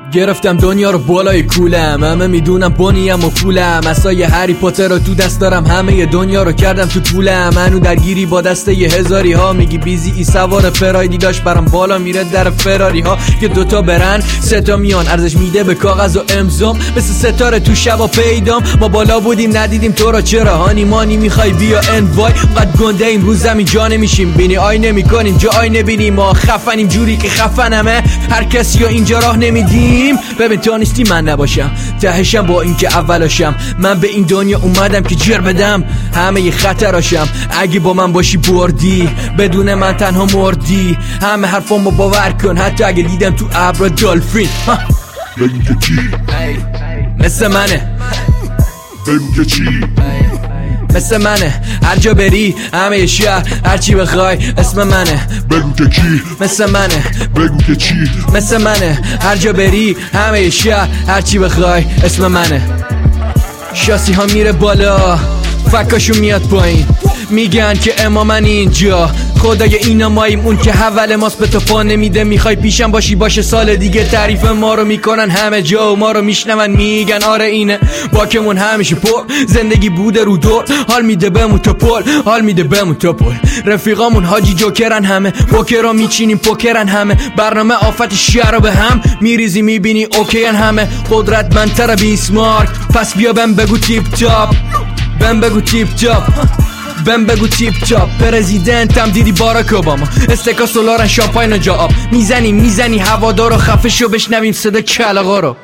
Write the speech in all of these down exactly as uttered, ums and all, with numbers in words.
گرفتم دنیا رو بالای کولم، همه میدونم بونیم و پولم، عصای هری پاتر رو تو دست دارم، همه دنیا رو کردم تو پولم. منو درگیری با دسته یه هزاری ها، میگی بیزی ای سوار فرایدی داشت برام بالا میره در فراری ها، که دوتا برن سه تا میان، ارزش میده به کاغذ و امضام، مثل ستاره تو شبا پیدام. ما بالا بودیم ندیدیم تو را، چرا هانی مانی میخوای بیا اند وای، قد گنده این روز زمین جا نمیشیم، بینی آی نمیکنیم جا آی نبینیم، ما خفنیم جوری که خفنمه، هر کسی یا اینجا راه نمیدیم. ببین تو نیستی من نباشم، تهشم با این که اولاشم، من به این دنیا اومدم که جر بدم همه ی خطراشم، اگه با من باشی بردی، بدون من تنها مردی، همه حرفامو باور کن حتی اگه دیدم تو ابر دالفین. بگو که چی؟ مثل منه. بگو که چی؟ مثل منه، هر جا بری همه شهر هرچی بخوای اسم منه. بگو که کی؟ مثل منه. بگو که چی؟ مثل منه، هر جا بری همه شهر هرچی بخوای اسم منه. شاسی ها میره بالا، فکاشو میاد پایین، میگن که اما من اینجا خدای اینا ماییم، اون که حول ماست به تو پا نمیده، میخوای پیشم باشی باشه سال دیگه، تعریف ما رو میکنن همه جا و ما رو میشنون، میگن آره اینه باکمون همیشه پر، زندگی بوده رو دور، حال میده بمون تا پل، حال میده بمون تا پل، رفیقامون حاجی جوکرن همه، پوکرا میچینیم پوکرن همه، برنامه آفت شهر به هم میریزی میبینی اوکیان همه، قدرتمندتر بیسمارک، پس بیا بهم بگو تیپ تاپ، بهم بگو تیپ تاپ، بهم بگو تیپ تاپ، پرزیدنتم دیدی باراک اوباما، استکا سولارن شامپاین و جا آب، میزنی میزنی هوادارو، خفه شو بشنویم صدا کلاغا رو.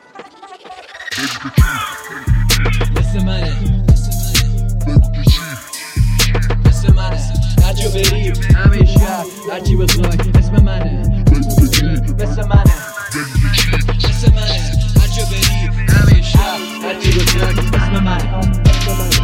مثل منه، مثل منه، هر جا بری همه شهر هرچی بخوای اسم منه. مثل منه، مثل منه، هر جا بری همه شهر هرچی بخوای اسم منه.